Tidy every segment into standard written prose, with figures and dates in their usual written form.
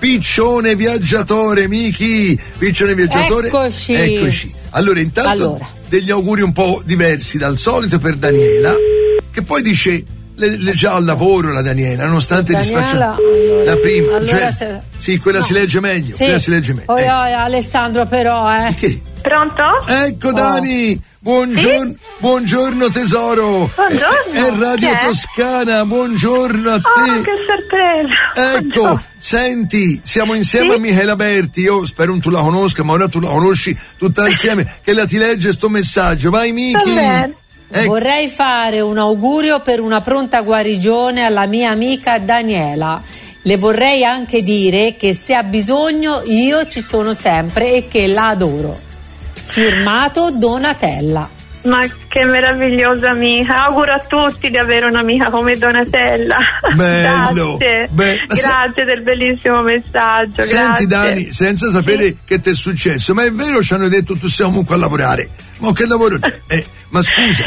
Piccione Viaggiatore, Miki, Piccione Viaggiatore. Eccoci. Allora, intanto degli auguri un po' diversi dal solito per Daniela, che poi dice le già al lavoro la Daniela, nonostante ti faccia la prima, allora sì, quella si legge meglio, quella si legge meglio. Alessandro però, Che? Pronto? Ecco Dani, buongiorno, sì? Buongiorno tesoro. Buongiorno. È Radio Toscana, buongiorno a te. Che sorpresa. Ecco, buongiorno. Senti, siamo insieme a Michela Berti, io spero non tu la conosca, ma ora tu la conosci tutta insieme, che la ti legge sto messaggio. Vai Miki. Vorrei fare un augurio per una pronta guarigione alla mia amica Daniela. Le vorrei anche dire che se ha bisogno io ci sono sempre e che la adoro. Firmato Donatella. Ma che meravigliosa amica, auguro a tutti di avere un'amica come Donatella. Bello. Grazie del bellissimo messaggio. Senti grazie. Dani, senza sapere che ti è successo, ma è vero ci hanno detto tu sei comunque a lavorare, ma che lavoro ma scusa,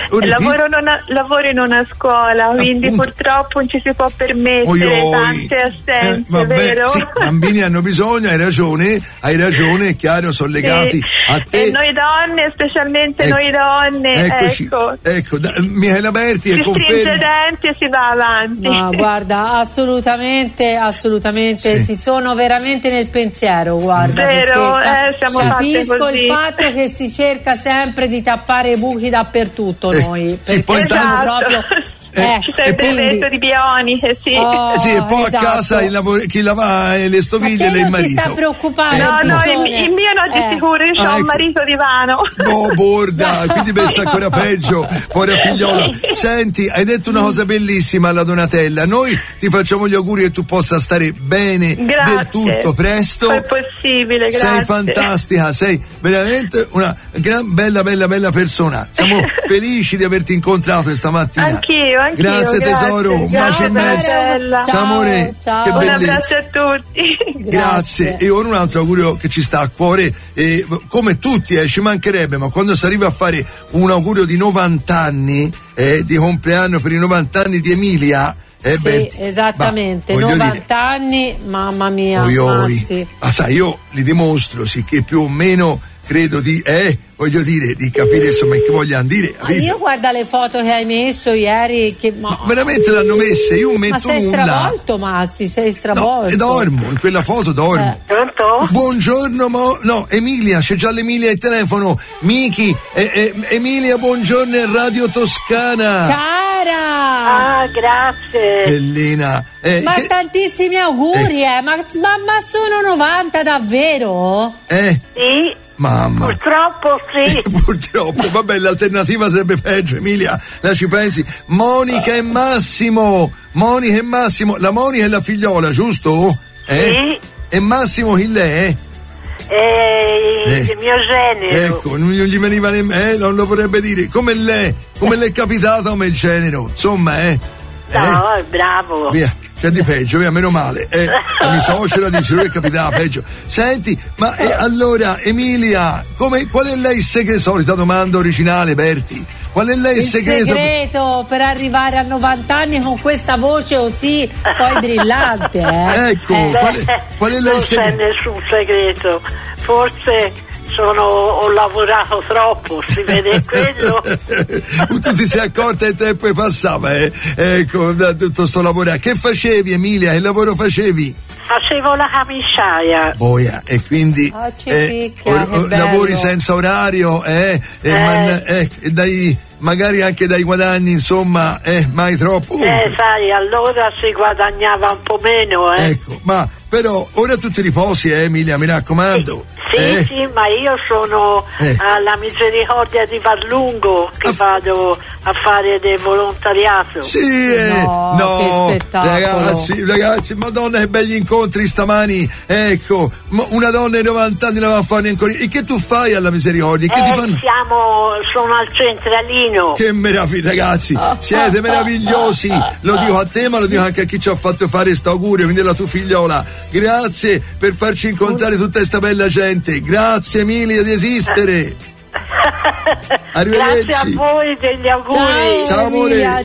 lavoro in una scuola, quindi purtroppo non ci si può permettere tante assenze, vero? Sì, bambini hanno bisogno, hai ragione, è chiaro, sono legati a te. E noi donne, specialmente noi donne, ecco, Michela Berti si stringe i denti e si va avanti. Ma guarda, assolutamente, sì. Ti sono veramente nel pensiero, guarda. Vero, siamo fatte così. Capisco il fatto che si cerca sempre di tappare i buchi dappertutto noi, perché proprio ci sarebbe il resto di bioniche, sì. E poi a casa chi lava le stoviglie e il marito. Non ti sta preoccupare? No, il mio no, di sicuro, io ho un marito divano. No, borda, quindi pensa ancora peggio, povera figliola. Senti, hai detto una cosa bellissima alla Donatella, noi ti facciamo gli auguri che tu possa stare bene del tutto presto. È possibile, grazie. Sei fantastica, sei veramente una gran bella persona. Siamo felici di averti incontrato stamattina. Anch'io. Grazie tesoro, un bacio immenso. Ciao amore, che bellezza. Un abbraccio a tutti. Grazie. E ora un altro augurio che ci sta a cuore, come tutti ci mancherebbe, ma quando si arriva a fare un augurio di 90 anni di compleanno per i 90 anni di Emilia, Berti, esattamente, 90 anni, mamma mia. Ma sai, io li dimostro, sì, che più o meno credo di capire insomma che vogliano dire. Io guarda le foto che hai messo ieri, ma veramente l'hanno messe, io non metto nulla. Ma sei stravolto, Masti, sei stravolto. No, e dormo, in quella foto dormo. Pronto? Buongiorno, Emilia, c'è già l'Emilia al telefono. Miki, Emilia, buongiorno, è Radio Toscana. Cara! Grazie. Bellina. Tantissimi auguri, ma sono 90 davvero? Sì. Mamma. Purtroppo sì. Purtroppo, vabbè, l'alternativa sarebbe peggio, Emilia, la ci pensi? Monica e Massimo. La Monica è la figliola, giusto? Sì. E Massimo chi lei? Il mio genero. Ecco, non gli veniva nemmeno, non lo vorrebbe dire. Come le è capitato come genero, insomma, No, è bravo. Via. C'è di peggio, meno male. La mia suocera di sicuro è capitata peggio. Senti, ma allora, Emilia, qual è lei il segreto? Solita domanda originale, Berti. Qual è lei il segreto? Il segreto per arrivare a 90 anni con questa voce così poi brillante, Ecco, qual è lei il segreto? Non c'è nessun segreto. Forse ho lavorato troppo, si vede quello. Tu ti sei accorta e il tempo passava, ecco, da tutto sto lavoro. Che facevi, Emilia? Che lavoro facevi? Facevo la camisciaia. Boia, e quindi lavori senza orario, e magari anche dai guadagni, insomma, mai troppo. Sai, allora si guadagnava un po' meno, Ecco, ma però ora tu ti riposi, Emilia, mi raccomando. Sì, ma io sono alla Misericordia di Vallungo, che vado a fare del volontariato. Sì, ragazzi, madonna che belli incontri stamani, ecco, una donna di 90 anni la va a fare ancora. E che tu fai alla Misericordia? Che ti fanno? Sono al centralino. Che meraviglia, ragazzi, siete meravigliosi, lo dico a te ma lo dico anche a chi ci ha fatto fare sto augurio, quindi alla tua figliola. Grazie per farci incontrare tutta questa bella gente. Grazie Emilia di esistere. Arrivederci. Grazie a voi degli auguri. Ciao amore.